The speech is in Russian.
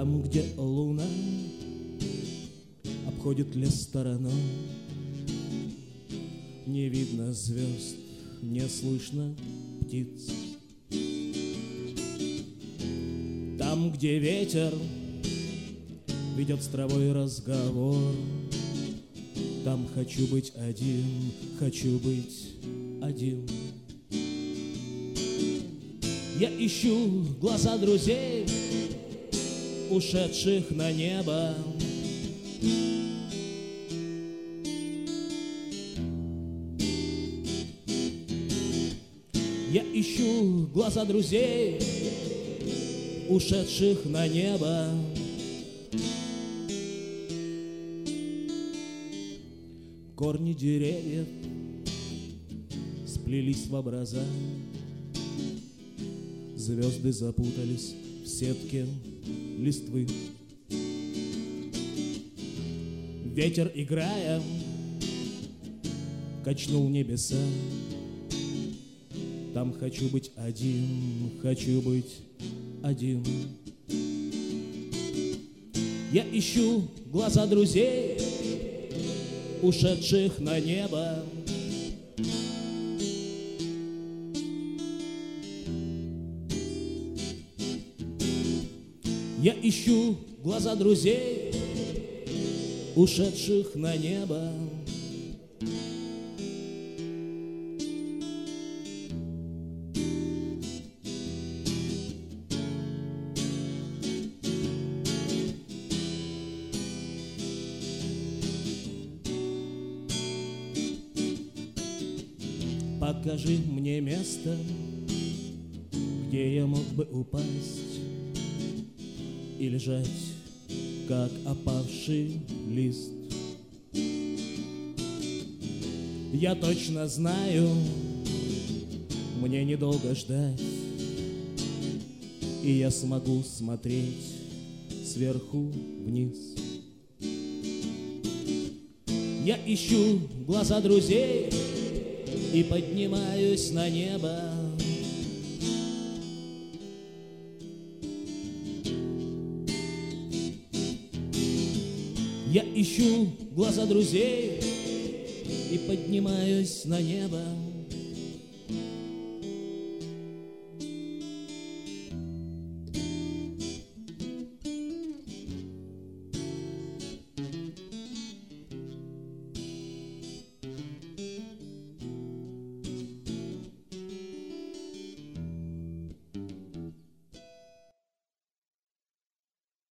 Там, где луна обходит лес стороной, не видно звезд, не слышно птиц. Там, где ветер ведет с травой разговор, там хочу быть один, хочу быть один. Я ищу глаза друзей, ушедших на небо. Я ищу глаза друзей, ушедших на небо. Корни деревьев сплелись в образа, звезды запутались в сетке листвы. Ветер, играя, качнул небеса. Там хочу быть один, хочу быть один. Я ищу глаза друзей, ушедших на небо. Я ищу глаза друзей, ушедших на небо. Покажи мне место, где я мог бы упасть и лежать, как опавший лист. Я точно знаю, мне недолго ждать, и я смогу смотреть сверху вниз. Я ищу глаза друзей и поднимаюсь на небо. Я ищу глаза друзей и поднимаюсь на небо.